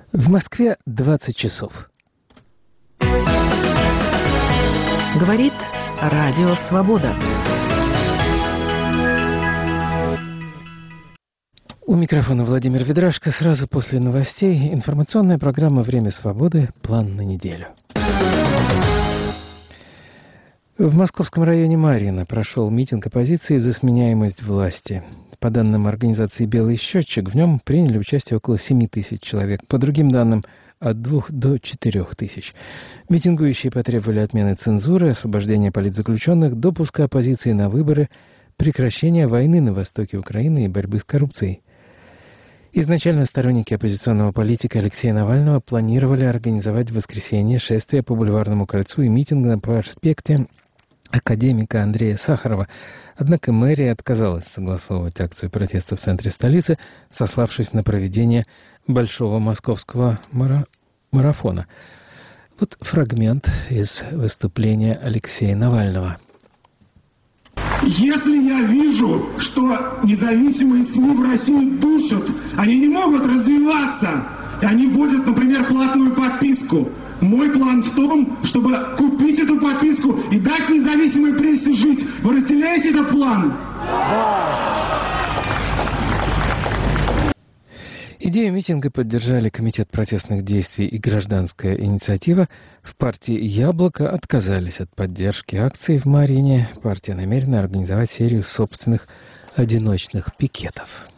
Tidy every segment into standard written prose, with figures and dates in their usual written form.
В Москве 20 часов. Говорит Радио Свобода. У микрофона Владимир Ведрашко. Сразу после новостей информационная программа «Время свободы. План на неделю». В московском районе Марьино прошел митинг оппозиции за сменяемость власти. По данным организации «Белый счетчик», в нем приняли участие около 7 тысяч человек. По другим данным, от 2 до 4 тысяч. Митингующие потребовали отмены цензуры, освобождения политзаключенных, допуска оппозиции на выборы, прекращения войны на востоке Украины и борьбы с коррупцией. Изначально сторонники оппозиционного политика Алексея Навального планировали организовать в воскресенье шествие по Бульварному кольцу и митинг на проспекте академика Андрея Сахарова. Однако мэрия отказалась согласовывать акцию протеста в центре столицы, сославшись на проведение большого московского марафона. Вот фрагмент из выступления Алексея Навального. Если я вижу, что независимые СМИ в России душат, они не могут развиваться, и они вводят, например, платную подписку. Мой план в том, чтобы купить эту подписку и дать независимой прессе жить. Вы разделяете этот план? Идею митинга поддержали Комитет протестных действий и Гражданская инициатива. В партии «Яблоко» отказались от поддержки акции в Марьине. Партия намерена организовать серию собственных одиночных пикетов.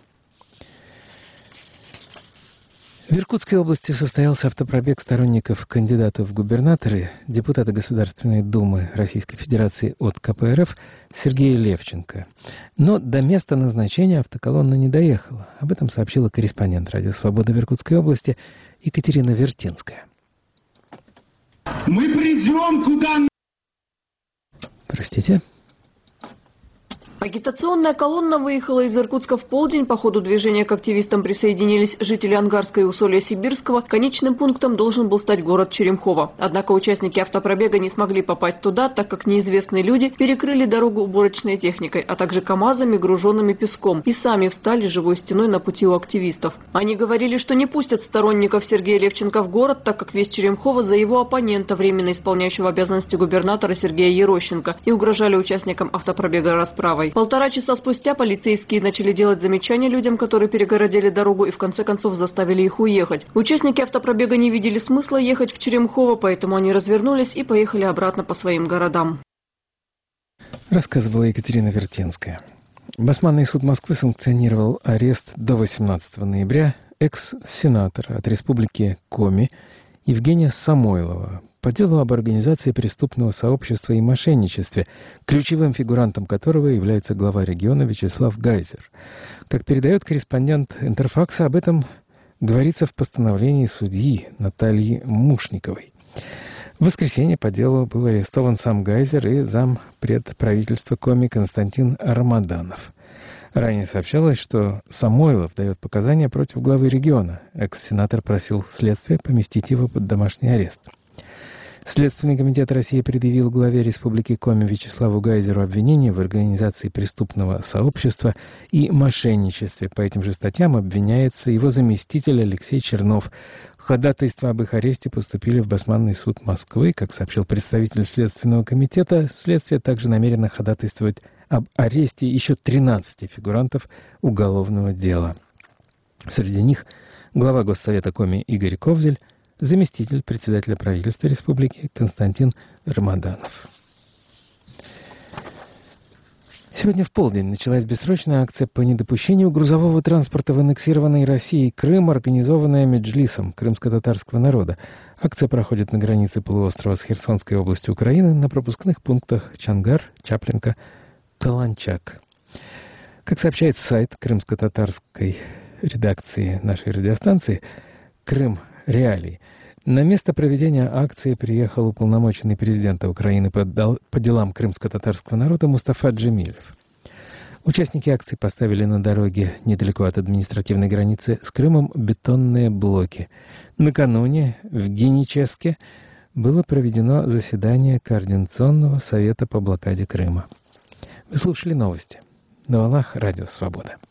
В Иркутской области состоялся автопробег сторонников кандидата в губернаторы, депутата Государственной Думы Российской Федерации от КПРФ Сергея Левченко. Но до места назначения автоколонна не доехала. Об этом сообщила корреспондент «Радио Свобода» в Иркутской области Екатерина Вертинская. Мы придем куда... Простите? Агитационная колонна выехала из Иркутска в полдень. По ходу движения к активистам присоединились жители Ангарска и Усолья-Сибирского. Конечным пунктом должен был стать город Черемхово. Однако участники автопробега не смогли попасть туда, так как неизвестные люди перекрыли дорогу уборочной техникой, а также КАМАЗами, груженными песком, и сами встали живой стеной на пути у активистов. Они говорили, что не пустят сторонников Сергея Левченко в город, так как весь Черемхово за его оппонента, временно исполняющего обязанности губернатора Сергея Ерощенко, и угрожали участникам автопробега расправой. 1,5 часа спустя полицейские начали делать замечания людям, которые перегородили дорогу, и в конце концов заставили их уехать. Участники автопробега не видели смысла ехать в Черемхово, поэтому они развернулись и поехали обратно по своим городам. Рассказывала Екатерина Вертинская. Басманный суд Москвы санкционировал арест до 18 ноября экс-сенатора от Республики Коми Евгения Самойлова по делу об организации преступного сообщества и мошенничестве, ключевым фигурантом которого является глава региона Вячеслав Гайзер. Как передает корреспондент Интерфакса, об этом говорится в постановлении судьи Натальи Мушниковой. В воскресенье по делу был арестован сам Гайзер и зампред правительства Коми Константин Рамаданов. Ранее сообщалось, что Самойлов дает показания против главы региона. Экс-сенатор просил следствие поместить его под домашний арест. Следственный комитет России предъявил главе Республики Коми Вячеславу Гайзеру обвинение в организации преступного сообщества и мошенничестве. По этим же статьям обвиняется его заместитель Алексей Чернов. Ходатайства об их аресте поступили в Басманный суд Москвы. Как сообщил представитель Следственного комитета, следствие также намерено ходатайствовать об аресте еще 13 фигурантов уголовного дела. Среди них глава Госсовета Коми Игорь Ковзель, заместитель председателя правительства республики Константин Рамаданов. Сегодня в полдень началась бессрочная акция по недопущению грузового транспорта в аннексированной России Крым, организованная Меджлисом крымско-татарского народа. Акция проходит на границе полуострова с Херсонской областью Украины на пропускных пунктах Чангар, Чаплинка, Каланчак. Как сообщает сайт крымско-татарской редакции нашей радиостанции «Крым. Реалии», на место проведения акции приехал уполномоченный президента Украины по делам крымско-татарского народа Мустафа Джемилев. Участники акции поставили на дороге недалеко от административной границы с Крымом бетонные блоки. Накануне в Геническе было проведено заседание Координационного совета по блокаде Крыма. Вы слушали новости на волнах Радио Свобода.